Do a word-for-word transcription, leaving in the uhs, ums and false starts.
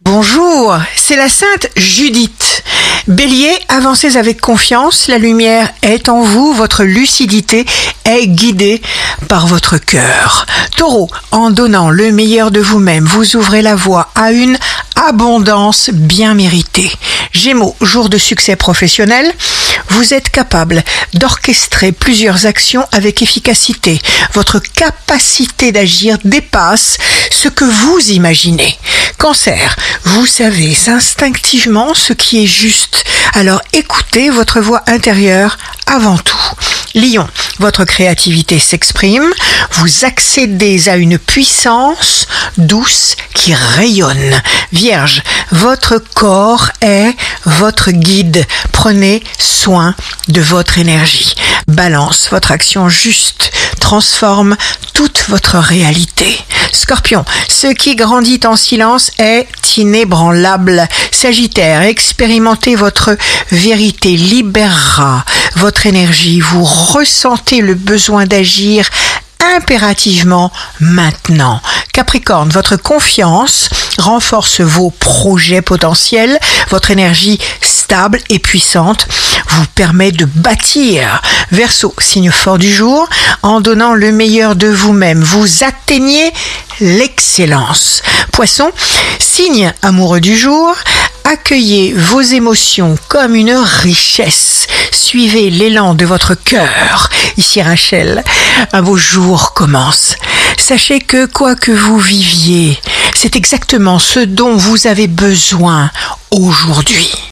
Bonjour, c'est la Sainte Judith. Bélier, avancez avec confiance, la lumière est en vous, votre lucidité est guidée par votre cœur. Taureau, en donnant le meilleur de vous-même, vous ouvrez la voie à une abondance bien méritée. Gémeaux, jour de succès professionnel, vous êtes capable d'orchestrer plusieurs actions avec efficacité. Votre capacité d'agir dépasse ce que vous imaginez. Cancer, vous savez instinctivement ce qui est juste, alors écoutez votre voix intérieure avant tout. Lion, votre créativité s'exprime, vous accédez à une puissance douce qui rayonne. Vierge, votre corps est votre guide, prenez soin de votre énergie. Balance, votre action juste transforme toute votre réalité. Scorpion, ce qui grandit en silence est inébranlable. Sagittaire, expérimentez votre vérité, libérera votre énergie. Vous ressentez le besoin d'agir impérativement maintenant. Capricorne, votre confiance renforce vos projets potentiels. Votre énergie stable et puissante vous permet de bâtir. Verseau, signe fort du jour, en donnant le meilleur de vous-même, vous atteignez l'excellence. Poisson, signe amoureux du jour, accueillez vos émotions comme une richesse. Suivez l'élan de votre cœur. Ici Rachel, un beau jour commence. Sachez que quoi que vous viviez, c'est exactement ce dont vous avez besoin aujourd'hui.